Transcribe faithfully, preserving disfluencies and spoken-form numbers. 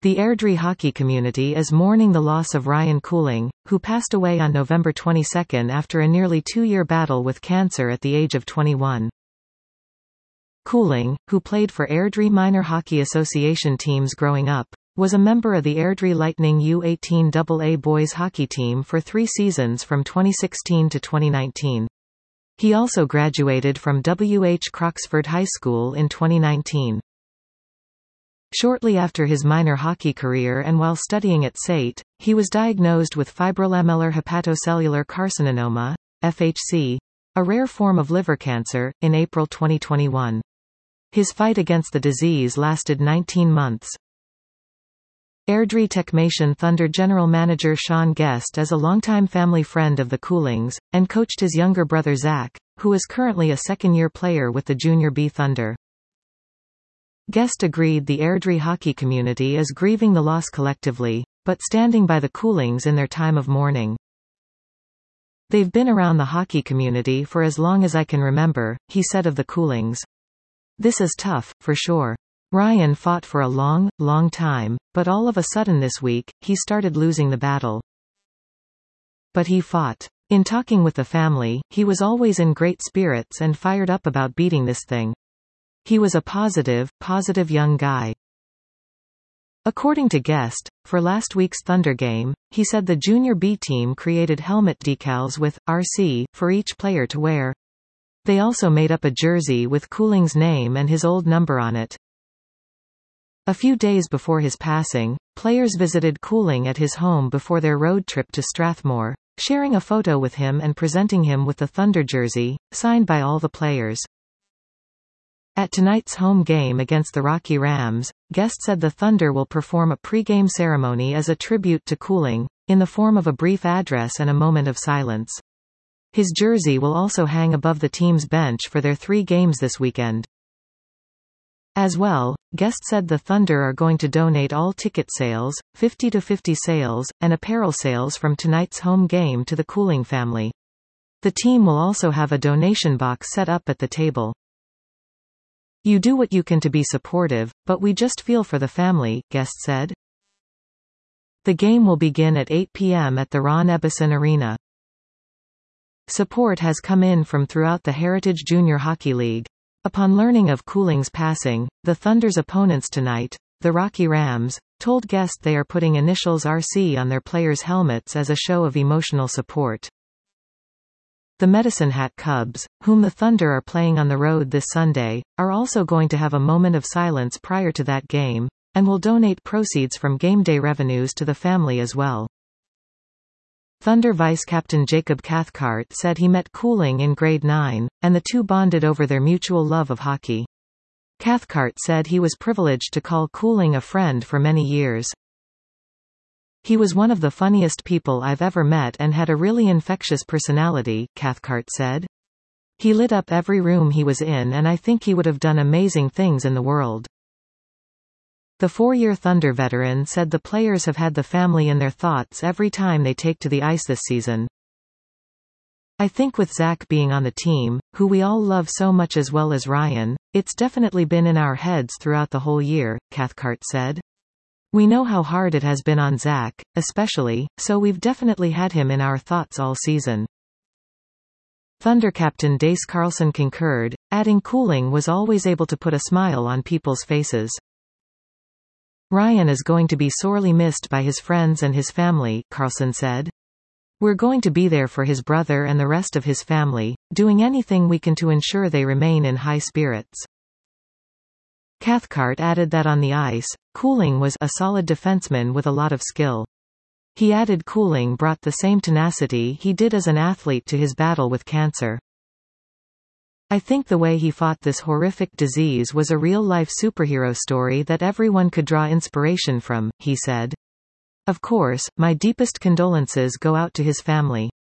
The Airdrie hockey community is mourning the loss of Ryan Cooling, who passed away on November twenty-second after a nearly two-year battle with cancer at the age of twenty-one. Cooling, who played for Airdrie Minor Hockey Association teams growing up, was a member of the Airdrie Lightning U eighteen double A boys hockey team for three seasons from twenty sixteen to twenty nineteen. He also graduated from W H Croxford High School in twenty nineteen. Shortly after his minor hockey career and while studying at S A T, he was diagnosed with fibrolamellar hepatocellular carcinoma, F H C, a rare form of liver cancer, in April twenty twenty-one. His fight against the disease lasted nineteen months. Airdrie Techmation Thunder general manager Sean Guest is a longtime family friend of the Coolings, and coached his younger brother Zach, who is currently a second-year player with the Junior B Thunder. Guest agreed the Airdrie hockey community is grieving the loss collectively, but standing by the Coolings in their time of mourning. They've been around the hockey community for as long as I can remember, he said of the Coolings. This is tough, for sure. Ryan fought for a long, long time, but all of a sudden this week, he started losing the battle. But he fought. In talking with the family, he was always in great spirits and fired up about beating this thing. He was a positive, positive young guy. According to Guest, for last week's Thunder game, he said the Junior B team created helmet decals with R C for each player to wear. They also made up a jersey with Cooling's name and his old number on it. A few days before his passing, players visited Cooling at his home before their road trip to Strathmore, sharing a photo with him and presenting him with the Thunder jersey, signed by all the players. At tonight's home game against the Rocky Rams, Guest said the Thunder will perform a pre-game ceremony as a tribute to Cooling, in the form of a brief address and a moment of silence. His jersey will also hang above the team's bench for their three games this weekend. As well, Guest said the Thunder are going to donate all ticket sales, fifty to fifty sales, and apparel sales from tonight's home game to the Cooling family. The team will also have a donation box set up at the table. You do what you can to be supportive, but we just feel for the family, Guest said. The game will begin at eight p m at the Ron Ebbison Arena. Support has come in from throughout the Heritage Junior Hockey League. Upon learning of Cooling's passing, the Thunder's opponents tonight, the Rocky Rams, told Guest they are putting initials R C on their players' helmets as a show of emotional support. The Medicine Hat Cubs, whom the Thunder are playing on the road this Sunday, are also going to have a moment of silence prior to that game, and will donate proceeds from game day revenues to the family as well. Thunder vice-captain Jacob Cathcart said he met Cooling in grade nine, and the two bonded over their mutual love of hockey. Cathcart said he was privileged to call Cooling a friend for many years. He was one of the funniest people I've ever met and had a really infectious personality, Cathcart said. He lit up every room he was in and I think he would have done amazing things in the world. The four-year Thunder veteran said the players have had the family in their thoughts every time they take to the ice this season. I think with Zach being on the team, who we all love so much as well as Ryan, it's definitely been in our heads throughout the whole year, Cathcart said. We know how hard it has been on Zach, especially, so we've definitely had him in our thoughts all season. Thunder captain Dace Carlson concurred, adding Cooling was always able to put a smile on people's faces. Ryan is going to be sorely missed by his friends and his family, Carlson said. We're going to be there for his brother and the rest of his family, doing anything we can to ensure they remain in high spirits. Cathcart added that on the ice, Cooling was a solid defenseman with a lot of skill. He added Cooling brought the same tenacity he did as an athlete to his battle with cancer. I think the way he fought this horrific disease was a real-life superhero story that everyone could draw inspiration from, he said. Of course, my deepest condolences go out to his family.